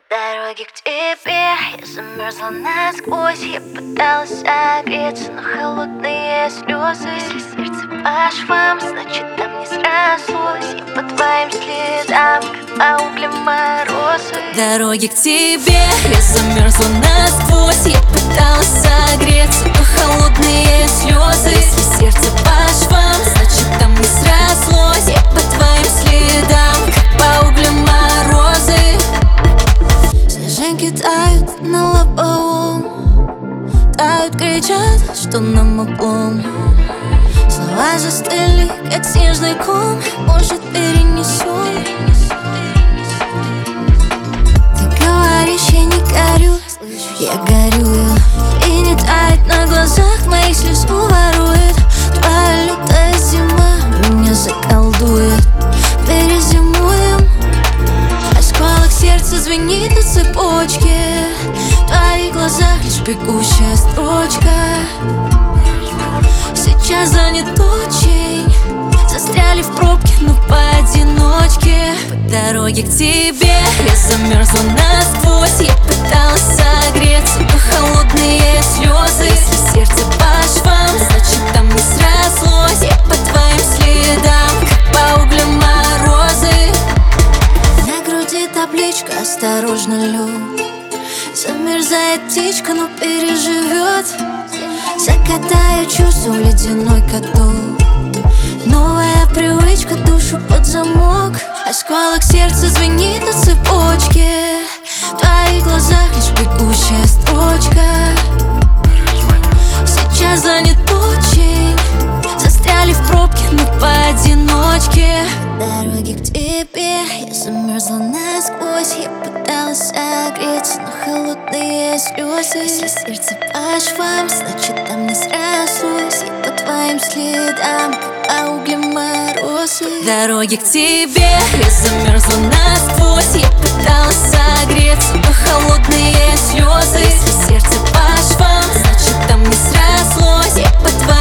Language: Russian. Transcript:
Дороги к тебе, я замерзла насквозь. Я пыталась согреться, но холодные слезы. Если сердце по швам, значит там не срослось. Я по твоим следам, как по углям морозы. Дороги к тебе, я замерзла насквозь. Я пыталась согреться, но холодные слезы. Если сердце по швам, значит там не срослось. Я по твоим следам, как по углям морозы. Снежинки тают на лобовом, тают, кричат, что нам облом. Слова застыли, как снежный ком. Может, перенесем? Ты говоришь, я не горю, я горю. И не тает на глазах, моих слез уворует. Твоя лютая зима меня заколдует. Перезимуем. Осколок сердца звенит на цепочке. В твоих глазах лишь бегущая строчка. Сейчас занят очень. Застряли в пробке, но поодиночке. По дороге к тебе я замерзла насквозь. Я пыталась согреться, но холодные слезы. Если сердце по швам, значит там не срослось. Я по твоим следам, как по углям морозы. На груди табличка, осторожно, лед. Замерзает птичка, но переживет. Закатаю чувство в ледяной каток. Новая привычка, душу под замок. Осколок сердца звенит на цепочке. В твоих глазах лишь бегущая строчка. Сейчас занят очень. Застряли в пробке, но поодиночке. По дороге к тебе я замерзла насквозь. Я пыталась согреться, но холодные слезы. Если сердце по швам, значит там не срослось. Я по твоим следам, как по углям морозы. Дороги к тебе я замерзла насквозь. Я пыталась согреться, но холодные слезы. Если сердце по швам, значит там не срослось. Я по твоим